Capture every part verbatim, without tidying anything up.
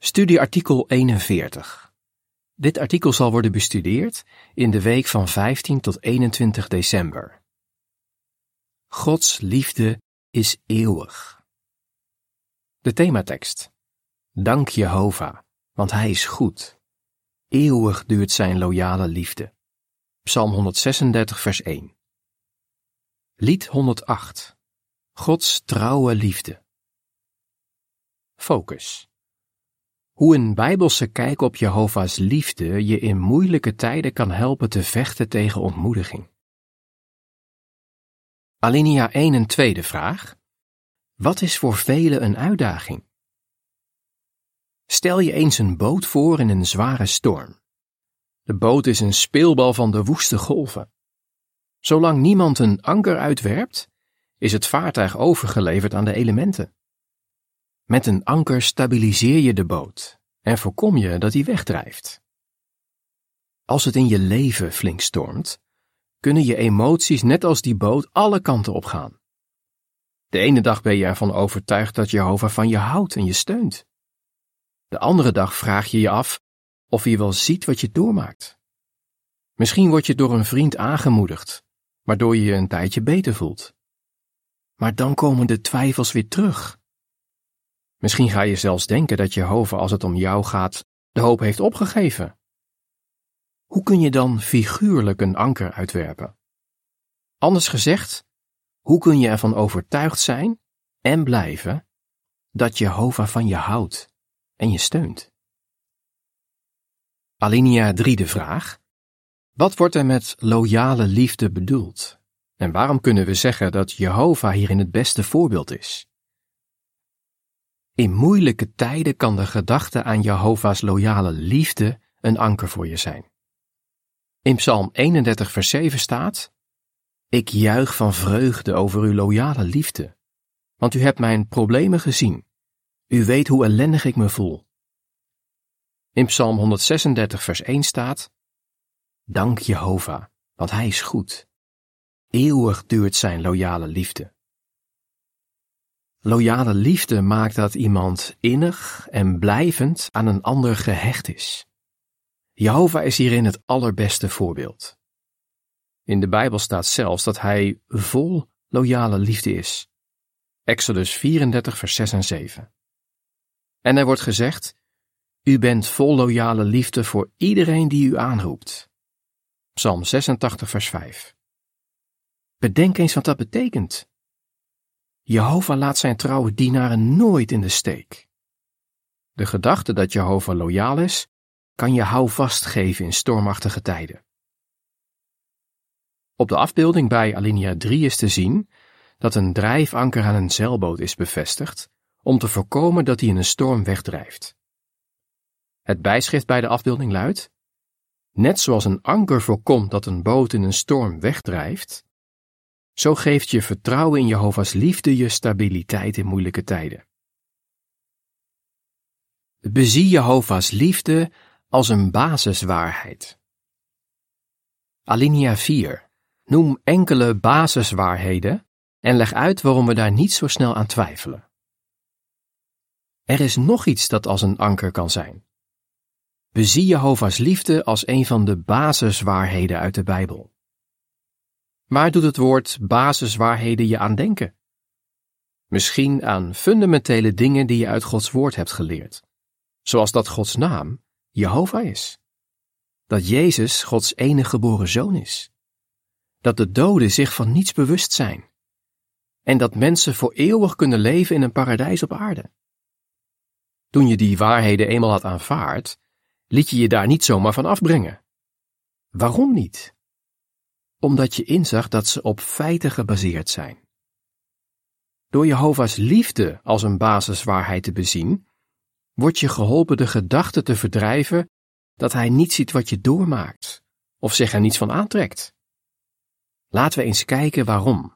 Studieartikel eenenveertig. Dit artikel zal worden bestudeerd in de week van vijftien tot eenentwintig december. Gods liefde is eeuwig. De thematekst. Dank Jehovah, want Hij is goed. Eeuwig duurt zijn loyale liefde. Psalm honderdzesendertig vers één. Lied honderdacht. Gods trouwe liefde. Focus. Hoe een bijbelse kijk op Jehovah's liefde je in moeilijke tijden kan helpen te vechten tegen ontmoediging. Alinea één en tweede vraag. Wat is voor velen een uitdaging? Stel je eens een boot voor in een zware storm. De boot is een speelbal van de woeste golven. Zolang niemand een anker uitwerpt, is het vaartuig overgeleverd aan de elementen. Met een anker stabiliseer je de boot en voorkom je dat hij wegdrijft. Als het in je leven flink stormt, kunnen je emoties net als die boot alle kanten op gaan. De ene dag ben je ervan overtuigd dat Jehovah van je houdt en je steunt. De andere dag vraag je je af of hij wel ziet wat je doormaakt. Misschien word je door een vriend aangemoedigd, waardoor je je een tijdje beter voelt. Maar dan komen de twijfels weer terug. Misschien ga je zelfs denken dat Jehovah, als het om jou gaat, de hoop heeft opgegeven. Hoe kun je dan figuurlijk een anker uitwerpen? Anders gezegd, hoe kun je ervan overtuigd zijn en blijven dat Jehovah van je houdt en je steunt? Alinea drie de vraag. Wat wordt er met loyale liefde bedoeld? En waarom kunnen we zeggen dat Jehovah hierin het beste voorbeeld is? In moeilijke tijden kan de gedachte aan Jehovah's loyale liefde een anker voor je zijn. In Psalm eenendertig vers zeven staat: Ik juich van vreugde over uw loyale liefde, want u hebt mijn problemen gezien. U weet hoe ellendig ik me voel. In Psalm honderdzesendertig vers één staat: Dank Jehovah, want Hij is goed. Eeuwig duurt zijn loyale liefde. Loyale liefde maakt dat iemand innig en blijvend aan een ander gehecht is. Jehovah is hierin het allerbeste voorbeeld. In de Bijbel staat zelfs dat Hij vol loyale liefde is. Exodus vierendertig vers zes en zeven. En er wordt gezegd: U bent vol loyale liefde voor iedereen die u aanroept. Psalm zesentachtig vers vijf. Bedenk eens wat dat betekent. Jehovah laat zijn trouwe dienaren nooit in de steek. De gedachte dat Jehovah loyaal is, kan je houvast geven in stormachtige tijden. Op de afbeelding bij alinea drie is te zien dat een drijfanker aan een zeilboot is bevestigd om te voorkomen dat hij in een storm wegdrijft. Het bijschrift bij de afbeelding luidt: Net zoals een anker voorkomt dat een boot in een storm wegdrijft, zo geeft je vertrouwen in Jehovah's liefde je stabiliteit in moeilijke tijden. Bezie Jehovah's liefde als een basiswaarheid. Alinea vier. Noem enkele basiswaarheden en leg uit waarom we daar niet zo snel aan twijfelen. Er is nog iets dat als een anker kan zijn. Bezie Jehovah's liefde als een van de basiswaarheden uit de Bijbel. Waar doet het woord basiswaarheden je aan denken? Misschien aan fundamentele dingen die je uit Gods woord hebt geleerd, zoals dat Gods naam Jehovah is, dat Jezus Gods enige geboren zoon is, dat de doden zich van niets bewust zijn en dat mensen voor eeuwig kunnen leven in een paradijs op aarde. Toen je die waarheden eenmaal had aanvaard, liet je je daar niet zomaar van afbrengen. Waarom niet? Omdat je inzag dat ze op feiten gebaseerd zijn. Door Jehovah's liefde als een basiswaarheid te bezien, word je geholpen de gedachte te verdrijven dat Hij niet ziet wat je doormaakt, of zich er niets van aantrekt. Laten we eens kijken waarom.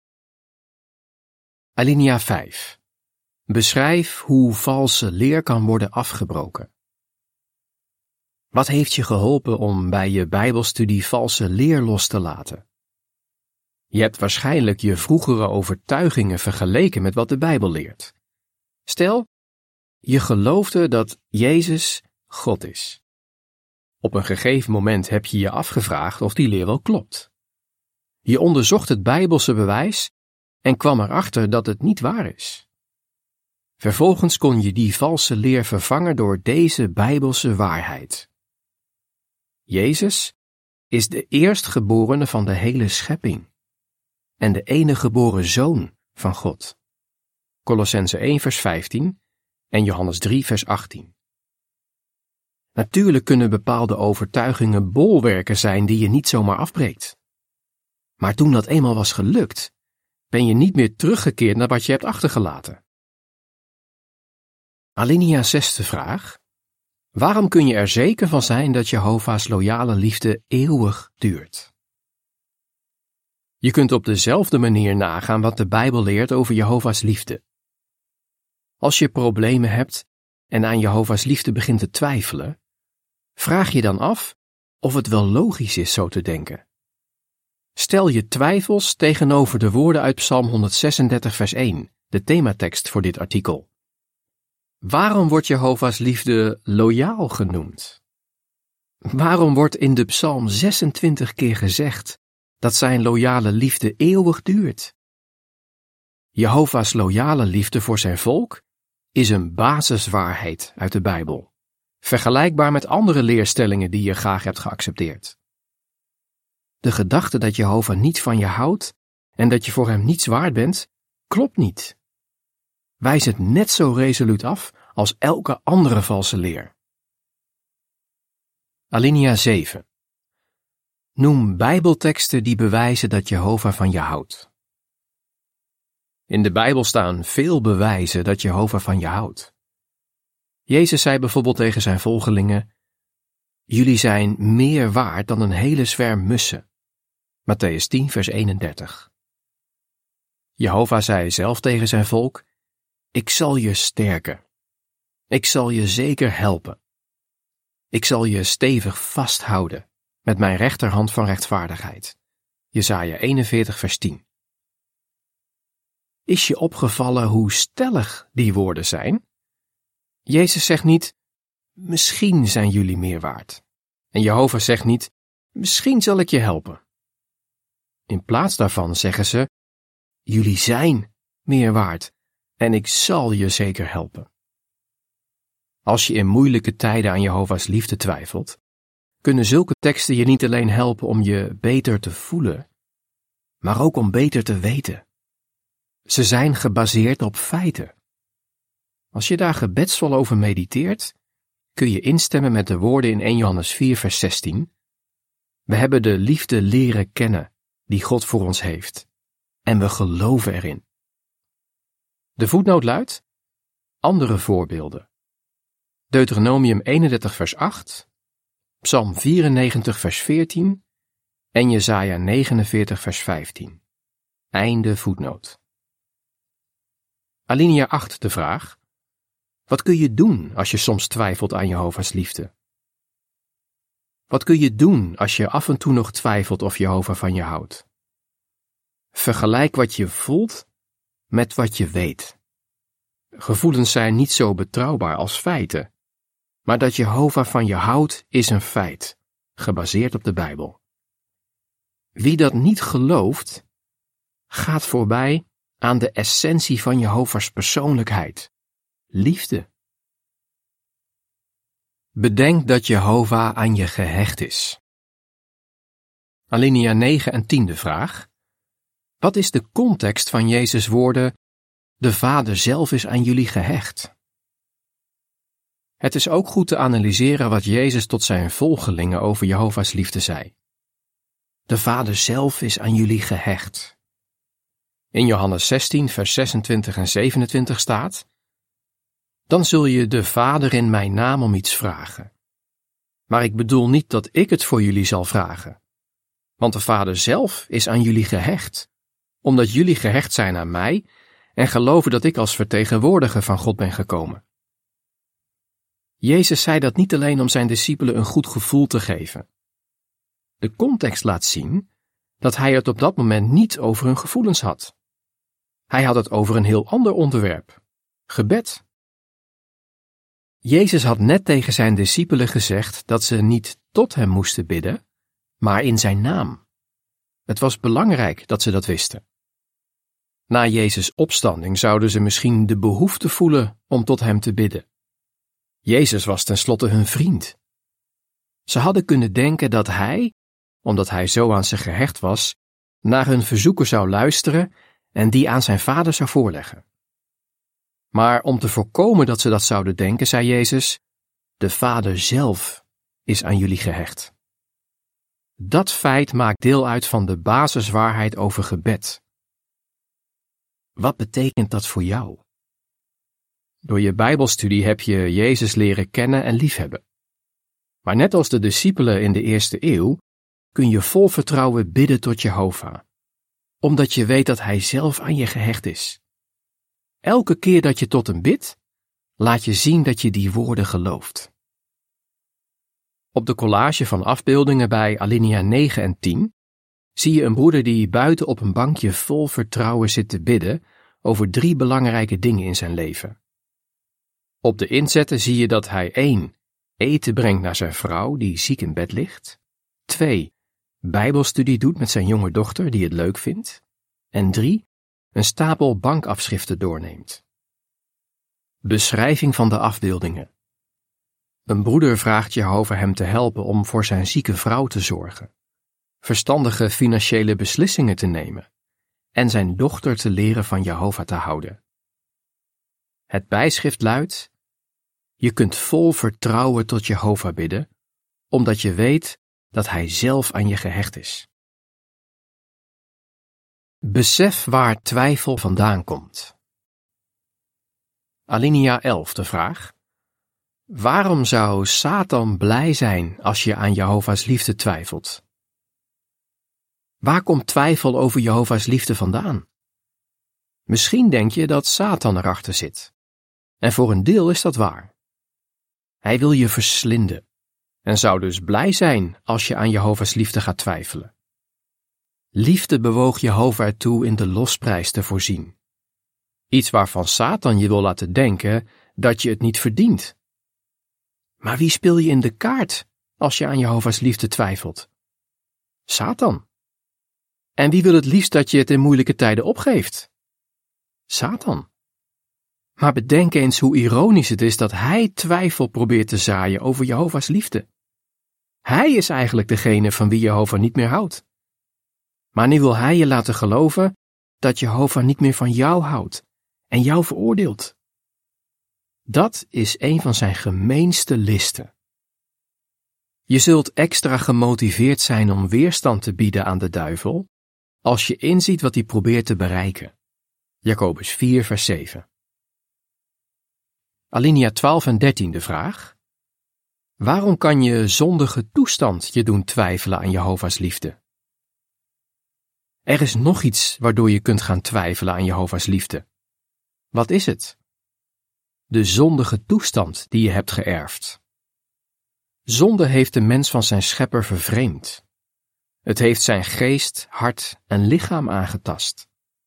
Alinea vijf. Beschrijf hoe valse leer kan worden afgebroken. Wat heeft je geholpen om bij je Bijbelstudie valse leer los te laten? Je hebt waarschijnlijk je vroegere overtuigingen vergeleken met wat de Bijbel leert. Stel, Je geloofde dat Jezus God is. Op een gegeven moment heb je je afgevraagd of die leer wel klopt. Je onderzocht het Bijbelse bewijs en kwam erachter dat het niet waar is. Vervolgens kon je die valse leer vervangen door deze Bijbelse waarheid. Jezus is de eerstgeborene van de hele schepping en de enige geboren Zoon van God. Kolossenzen één vers vijftien en Johannes drie vers achttien. Natuurlijk kunnen bepaalde overtuigingen bolwerken zijn die je niet zomaar afbreekt. Maar toen dat eenmaal was gelukt, ben je niet meer teruggekeerd naar wat je hebt achtergelaten. Alinea zesde vraag. Waarom kun je er zeker van zijn dat Jehovah's loyale liefde eeuwig duurt? Je kunt op dezelfde manier nagaan wat de Bijbel leert over Jehovah's liefde. Als je problemen hebt en aan Jehovah's liefde begint te twijfelen, vraag je dan af of het wel logisch is zo te denken. Stel je twijfels tegenover de woorden uit Psalm honderdzesendertig vers één, de thematekst voor dit artikel. Waarom wordt Jehovah's liefde loyaal genoemd? Waarom wordt in de psalm zesentwintig keer gezegd dat zijn loyale liefde eeuwig duurt? Jehovah's loyale liefde voor zijn volk is een basiswaarheid uit de Bijbel, vergelijkbaar met andere leerstellingen die je graag hebt geaccepteerd. De gedachte dat Jehovah niet van je houdt en dat je voor hem niets waard bent, klopt niet. Wijs het net zo resoluut af als elke andere valse leer. Alinea zeven. Noem Bijbelteksten die bewijzen dat Jehovah van je houdt. In de Bijbel staan veel bewijzen dat Jehovah van je houdt. Jezus zei bijvoorbeeld tegen zijn volgelingen: Jullie zijn meer waard dan een hele zwerm mussen. Mattheüs tien vers eenendertig. Jehovah zei zelf tegen zijn volk: Ik zal je sterken. Ik zal je zeker helpen. Ik zal je stevig vasthouden met mijn rechterhand van rechtvaardigheid. Jesaja eenenveertig vers tien. Is je opgevallen hoe stellig die woorden zijn? Jezus zegt niet: Misschien zijn jullie meer waard. En Jehovah zegt niet: Misschien zal ik je helpen. In plaats daarvan zeggen ze: Jullie zijn meer waard en ik zal je zeker helpen. Als je in moeilijke tijden aan Jehovah's liefde twijfelt, kunnen zulke teksten je niet alleen helpen om je beter te voelen, maar ook om beter te weten. Ze zijn gebaseerd op feiten. Als je daar gebedsvol over mediteert, kun je instemmen met de woorden in eerste Johannes vier vers zestien. We hebben de liefde leren kennen die God voor ons heeft, en we geloven erin. De voetnoot luidt: andere voorbeelden. Deuteronomium eenendertig vers acht, Psalm vierennegentig vers veertien en Jesaja negenenveertig vers vijftien. Einde voetnoot. Alinea acht de vraag: wat kun je doen als je soms twijfelt aan Jehovah's liefde? Wat kun je doen als je af en toe nog twijfelt of Jehovah van je houdt? Vergelijk wat je voelt met wat je weet. Gevoelens zijn niet zo betrouwbaar als feiten, maar dat Jehovah van je houdt is een feit, gebaseerd op de Bijbel. Wie dat niet gelooft, gaat voorbij aan de essentie van Jehovah's persoonlijkheid, liefde. Bedenk dat Jehovah aan je gehecht is. Alinea negen en tien de vraag: wat is de context van Jezus' woorden: de Vader zelf is aan jullie gehecht? Het is ook goed te analyseren wat Jezus tot zijn volgelingen over Jehovah's liefde zei. De Vader zelf is aan jullie gehecht. In Johannes zestien vers zesentwintig en zevenentwintig staat: Dan zul je de Vader in mijn naam om iets vragen. Maar ik bedoel niet dat ik het voor jullie zal vragen. Want de Vader zelf is aan jullie gehecht, omdat jullie gehecht zijn aan mij en geloven dat ik als vertegenwoordiger van God ben gekomen. Jezus zei dat niet alleen om zijn discipelen een goed gevoel te geven. De context laat zien dat hij het op dat moment niet over hun gevoelens had. Hij had het over een heel ander onderwerp: gebed. Jezus had net tegen zijn discipelen gezegd dat ze niet tot hem moesten bidden, maar in zijn naam. Het was belangrijk dat ze dat wisten. Na Jezus' opstanding zouden ze misschien de behoefte voelen om tot hem te bidden. Jezus was tenslotte hun vriend. Ze hadden kunnen denken dat hij, omdat hij zo aan ze gehecht was, naar hun verzoeken zou luisteren en die aan zijn vader zou voorleggen. Maar om te voorkomen dat ze dat zouden denken, zei Jezus, de Vader zelf is aan jullie gehecht. Dat feit maakt deel uit van de basiswaarheid over gebed. Wat betekent dat voor jou? Door je Bijbelstudie heb je Jezus leren kennen en liefhebben. Maar net als de discipelen in de eerste eeuw, kun je vol vertrouwen bidden tot Jehovah, omdat je weet dat Hij zelf aan je gehecht is. Elke keer dat je tot hem bidt, laat je zien dat je die woorden gelooft. Op de collage van afbeeldingen bij alinea negen en tien zie je een broeder die buiten op een bankje vol vertrouwen zit te bidden over drie belangrijke dingen in zijn leven. Op de inzetten zie je dat hij één eten brengt naar zijn vrouw die ziek in bed ligt, twee Bijbelstudie doet met zijn jonge dochter die het leuk vindt, en drie een stapel bankafschriften doorneemt. Beschrijving van de afbeeldingen. Een broeder vraagt Jehovah hem te helpen om voor zijn zieke vrouw te zorgen, verstandige financiële beslissingen te nemen en zijn dochter te leren van Jehovah te houden. Het bijschrift luidt: je kunt vol vertrouwen tot Jehovah bidden, omdat je weet dat Hij zelf aan je gehecht is. Besef waar twijfel vandaan komt. Alinea elf, de vraag: waarom zou Satan blij zijn als je aan Jehovah's liefde twijfelt? Waar komt twijfel over Jehovah's liefde vandaan? Misschien denk je dat Satan erachter zit. En voor een deel is dat waar. Hij wil je verslinden en zou dus blij zijn als je aan Jehovah's liefde gaat twijfelen. Liefde bewoog Jehovah ertoe in de losprijs te voorzien. Iets waarvan Satan je wil laten denken dat je het niet verdient. Maar wie speel je in de kaart als je aan Jehovah's liefde twijfelt? Satan. En wie wil het liefst dat je het in moeilijke tijden opgeeft? Satan. Maar bedenk eens hoe ironisch het is dat hij twijfel probeert te zaaien over Jehovah's liefde. Hij is eigenlijk degene van wie Jehovah niet meer houdt. Maar nu wil hij je laten geloven dat Jehovah niet meer van jou houdt en jou veroordeelt. Dat is een van zijn gemeenste listen. Je zult extra gemotiveerd zijn om weerstand te bieden aan de duivel als je inziet wat hij probeert te bereiken. Jacobus vier, vers zeven. Alinea twaalf en dertien, de vraag: waarom kan je zondige toestand je doen twijfelen aan Jehovah's liefde? Er is nog iets waardoor je kunt gaan twijfelen aan Jehovah's liefde. Wat is het? De zondige toestand die je hebt geërfd. Zonde heeft de mens van zijn schepper vervreemd. Het heeft zijn geest, hart en lichaam aangetast.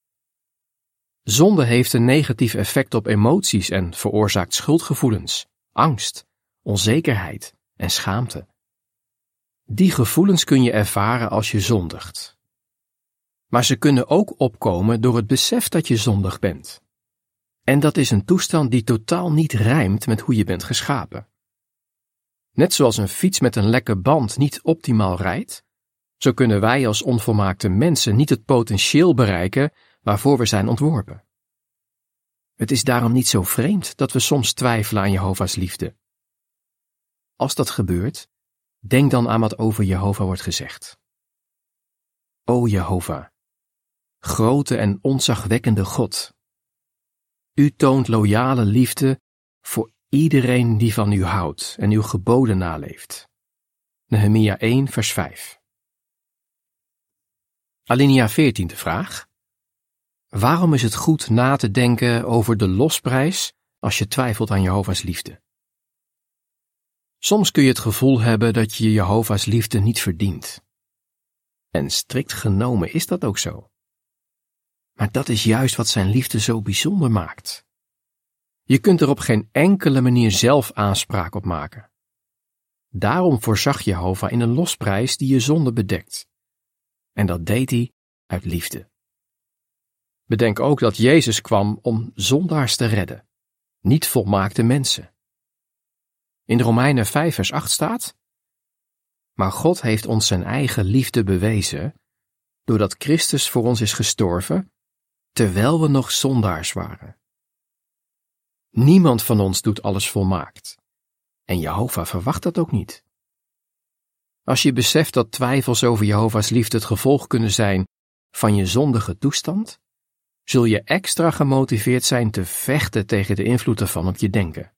Zonde heeft een negatief effect op emoties en veroorzaakt schuldgevoelens, angst, onzekerheid en schaamte. Die gevoelens kun je ervaren als je zondigt. Maar ze kunnen ook opkomen door het besef dat je zondig bent. En dat is een toestand die totaal niet rijmt met hoe je bent geschapen. Net zoals een fiets met een lekke band niet optimaal rijdt, zo kunnen wij als onvolmaakte mensen niet het potentieel bereiken waarvoor we zijn ontworpen. Het is daarom niet zo vreemd dat we soms twijfelen aan Jehovah's liefde. Als dat gebeurt, denk dan aan wat over Jehovah wordt gezegd. O Jehovah, grote en ontzagwekkende God, U toont loyale liefde voor iedereen die van U houdt en Uw geboden naleeft. Nehemia één, vers vijf. Alinea veertien, de vraag: waarom is het goed na te denken over de losprijs als je twijfelt aan Jehovah's liefde? Soms kun je het gevoel hebben dat je Jehovah's liefde niet verdient. En strikt genomen is dat ook zo. Maar dat is juist wat zijn liefde zo bijzonder maakt. Je kunt er op geen enkele manier zelf aanspraak op maken. Daarom voorzag Jehovah in een losprijs die je zonde bedekt. En dat deed hij uit liefde. Bedenk ook dat Jezus kwam om zondaars te redden, niet volmaakte mensen. In Romeinen vijf vers acht staat: Maar God heeft ons zijn eigen liefde bewezen, doordat Christus voor ons is gestorven, terwijl we nog zondaars waren. Niemand van ons doet alles volmaakt. En Jehovah verwacht dat ook niet. Als je beseft dat twijfels over Jehovah's liefde het gevolg kunnen zijn van je zondige toestand, zul je extra gemotiveerd zijn te vechten tegen de invloed ervan op je denken.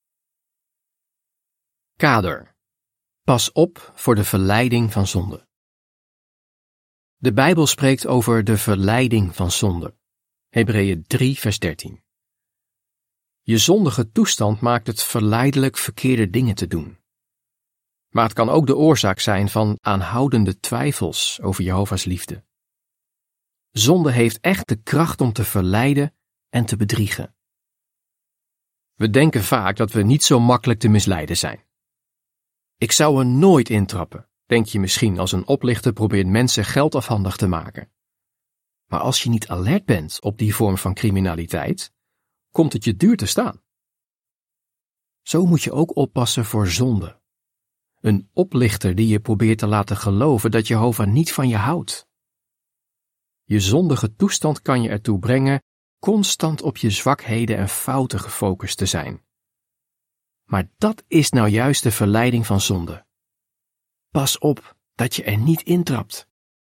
Kader. Pas op voor de verleiding van zonde. De Bijbel spreekt over de verleiding van zonde. Hebreeën drie vers dertien. Je zondige toestand maakt het verleidelijk verkeerde dingen te doen. Maar het kan ook de oorzaak zijn van aanhoudende twijfels over Jehovah's liefde. Zonde heeft echt de kracht om te verleiden en te bedriegen. We denken vaak dat we niet zo makkelijk te misleiden zijn. Ik zou er nooit intrappen, denk je misschien als een oplichter probeert mensen geld afhandig te maken. Maar als je niet alert bent op die vorm van criminaliteit, komt het je duur te staan. Zo moet je ook oppassen voor zonde. Een oplichter die je probeert te laten geloven dat Jehovah niet van je houdt. Je zondige toestand kan je ertoe brengen constant op je zwakheden en fouten gefocust te zijn. Maar dat is nou juist de verleiding van zonde. Pas op dat je er niet intrapt.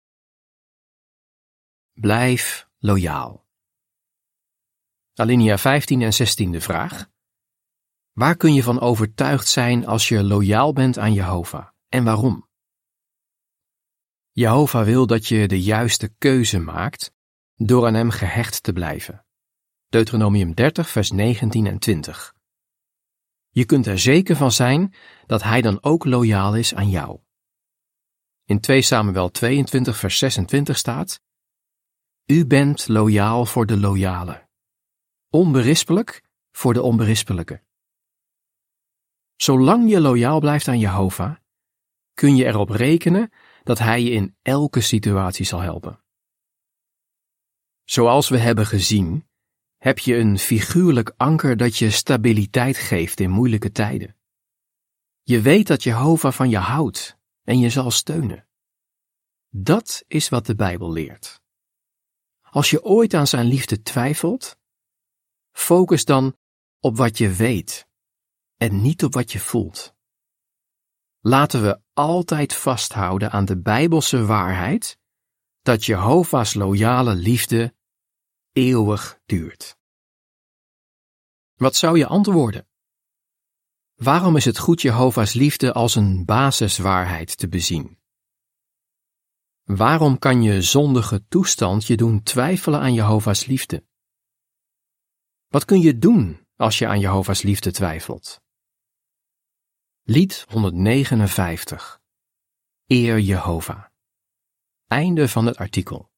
Blijf loyaal. Alinea vijftien en zestien de vraag: waar kun je van overtuigd zijn als je loyaal bent aan Jehovah en waarom? Jehovah wil dat je de juiste keuze maakt door aan hem gehecht te blijven. Deuteronomium dertig vers negentien en twintig. Je kunt er zeker van zijn dat hij dan ook loyaal is aan jou. In twee Samuel tweeëntwintig vers zesentwintig staat: U bent loyaal voor de loyale, onberispelijk voor de onberispelijke. Zolang je loyaal blijft aan Jehovah, kun je erop rekenen dat hij je in elke situatie zal helpen. Zoals we hebben gezien, heb je een figuurlijk anker dat je stabiliteit geeft in moeilijke tijden. Je weet dat Jehovah van je houdt en je zal steunen. Dat is wat de Bijbel leert. Als je ooit aan zijn liefde twijfelt, focus dan op wat je weet en niet op wat je voelt. Laten we altijd vasthouden aan de Bijbelse waarheid dat Jehovah's loyale liefde eeuwig duurt. Wat zou je antwoorden? Waarom is het goed Jehovah's liefde als een basiswaarheid te bezien? Waarom kan je zondige toestand je doen twijfelen aan Jehovah's liefde? Wat kun je doen als je aan Jehovah's liefde twijfelt? Lied honderdnegenenvijftig. Eer Jehovah. Einde van het artikel.